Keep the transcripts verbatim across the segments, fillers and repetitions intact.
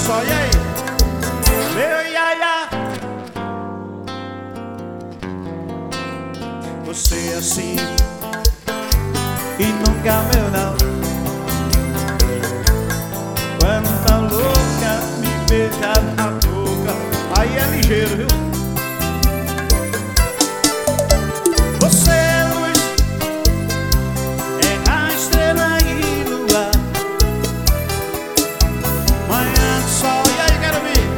só, e aí? Meu iaia, você é assim e nunca meu não. Quando tá louca, me beija na boca. Aí é ligeiro, viu? Você é luz, é a estrela e lua, manhã de sol. E aí, quero ver?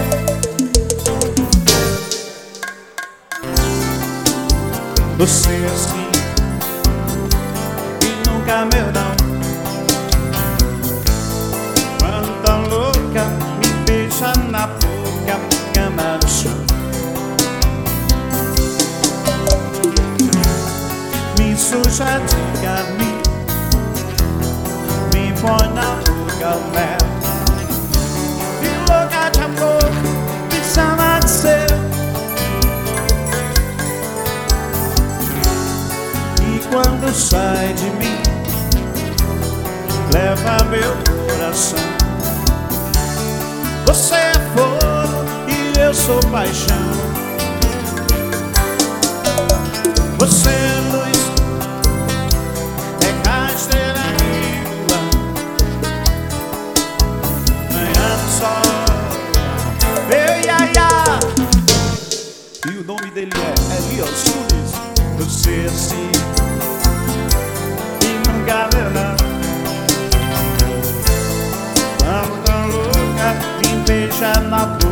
Você é assim e nunca meu não. Quando tá louca, me beija na boca, cama no chão. Me suja de carmim, me põe na boca o mel. Me louca de amor, me chama de seu. E quando sai de mim, leva meu coração. Você é fogo e eu sou paixão. Você é luz, é a estrela e lua, manhã do sol. Meu iaia. E o nome dele é Elias Nunes. Você é assim e nunca verá. Quando tá louca, me beija na boca.